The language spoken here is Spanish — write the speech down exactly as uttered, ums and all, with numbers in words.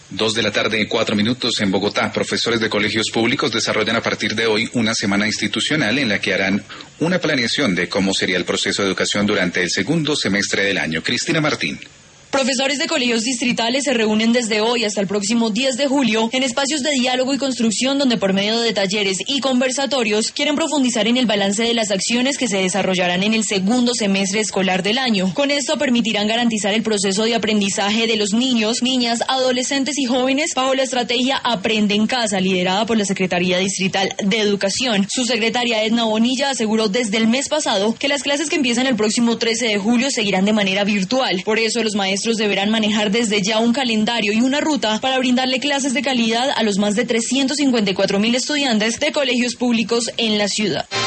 Dos de la tarde, cuatro minutos en Bogotá. Profesores de colegios públicos desarrollan a partir de hoy una semana institucional en la que harán una planeación de cómo sería el proceso de educación durante el segundo semestre del año. Cristina Martín. Profesores de colegios distritales se reúnen desde hoy hasta el próximo diez de julio en espacios de diálogo y construcción donde por medio de talleres y conversatorios quieren profundizar en el balance de las acciones que se desarrollarán en el segundo semestre escolar del año. Con esto permitirán garantizar el proceso de aprendizaje de los niños, niñas, adolescentes y jóvenes bajo la estrategia Aprende en Casa, liderada por la Secretaría Distrital de Educación. Su secretaria Edna Bonilla aseguró desde el mes pasado que las clases que empiezan el próximo trece de julio seguirán de manera virtual. Por eso los maestros deberán manejar desde ya un calendario y una ruta para brindarle clases de calidad a los más de trescientos cincuenta y cuatro mil estudiantes de colegios públicos en la ciudad.